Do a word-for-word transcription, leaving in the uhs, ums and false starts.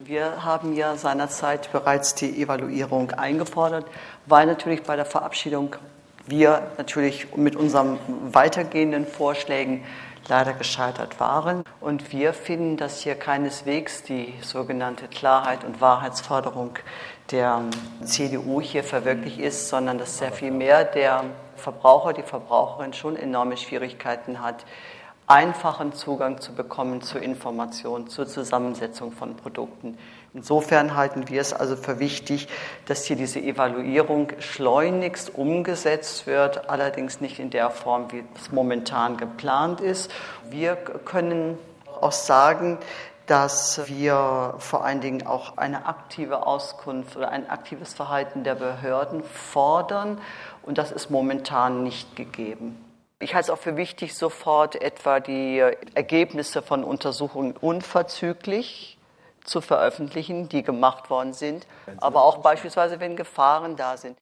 Wir haben ja seinerzeit bereits die Evaluierung eingefordert, weil natürlich bei der Verabschiedung wir natürlich mit unseren weitergehenden Vorschlägen leider gescheitert waren. Und wir finden, dass hier keineswegs die sogenannte Klarheit und Wahrheitsforderung der C D U hier verwirklicht ist, sondern dass sehr viel mehr der Verbraucher, die Verbraucherin schon enorme Schwierigkeiten hat, einfachen Zugang zu bekommen zu Informationen, zur Zusammensetzung von Produkten. Insofern halten wir es also für wichtig, dass hier diese Evaluierung schleunigst umgesetzt wird, allerdings nicht in der Form, wie es momentan geplant ist. Wir können auch sagen, dass wir vor allen Dingen auch eine aktive Auskunft oder ein aktives Verhalten der Behörden fordern, und das ist momentan nicht gegeben. Ich halte es auch für wichtig, sofort etwa die Ergebnisse von Untersuchungen unverzüglich zu veröffentlichen, die gemacht worden sind, aber auch beispielsweise, wenn Gefahren da sind.